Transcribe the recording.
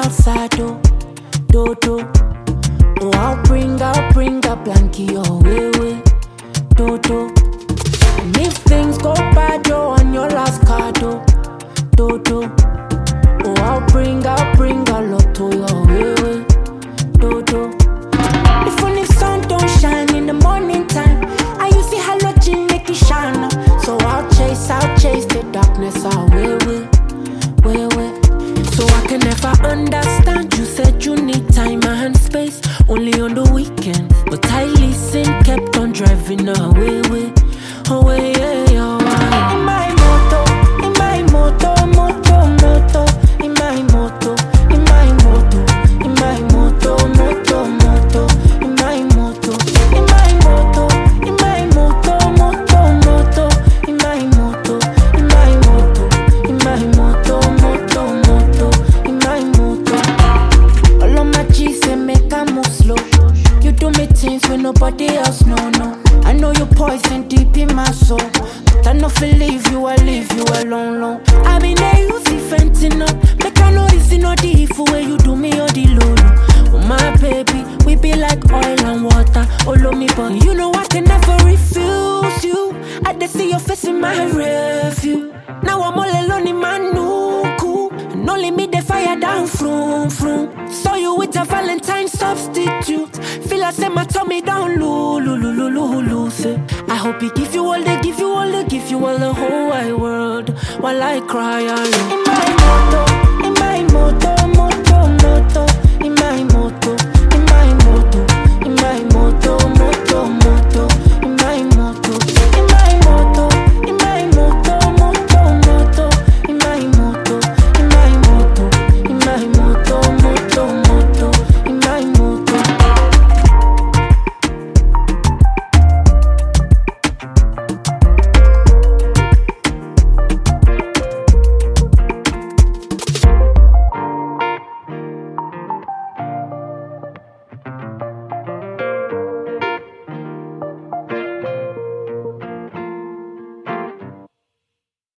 outside, do. Oh, I'll bring a blankie your way, do. And if things go bad, yo, on your last card, do. Oh, I'll bring a lot to your way, do. If only sun don't shine in the morning time, I use the halogen make it shine. So I'll chase the darkness away. So I can never understand. You said you need time and space, only on the weekends. But I listened, kept on driving away. In my moto, in my moto. In my moto, in my moto. In my moto, in my moto. In my moto, in my moto. In my moto, in my moto. In my moto, in my moto. All of my G's say make I move slow. You do me things when nobody else no. I know you poison deep in my soul, but I no feel leave you alone. I been there, you see fentanyl. Make I know this is not the evil way you do me or the low. Oh my baby, we be like oil and water. All of me, but you know I can never refuse you. I just see your face in my review. Now I'm all alone in my nuku, and only me the fire down vroom. Saw you with a Valentine substitute. Feel I say my tummy down loose. I hope he give you all the whole wide world while I cry alone. In my moto, in my moto.